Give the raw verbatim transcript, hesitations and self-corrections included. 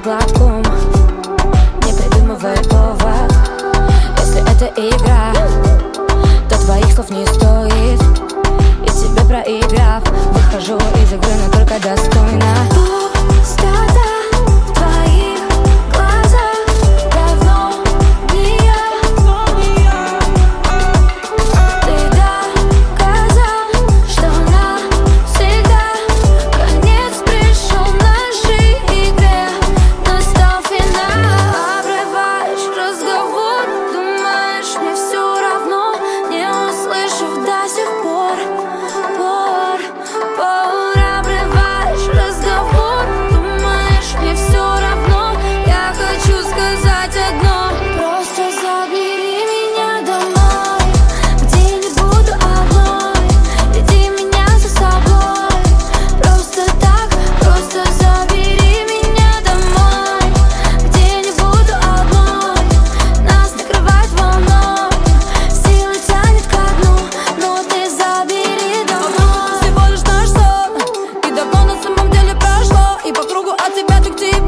глотком, не придумывай повод. Если это игра, то твоих слов не стоит. И тебе проиграв, выхожу из игры, но только достойно. Пустота в твоих глазах, давно не я. Ты доказал, что навсегда конец пришел нашей игре. Настал финал. Обрываешь разговор, думаешь, мне все равно, не услышав до сих пор. Пор, пор. Обрываешь разговор, думаешь, мне все равно. Я хочу сказать одно: просто забери меня домой, где не буду одной. Веди меня за собой, просто так, просто забери меня домой, где не буду одной. Нас накрывает волной, силы тянет ко дну, но ты забери домой. Всего лишь наш сон, и давно на самом деле прошло, и по кругу от тебя так тебе.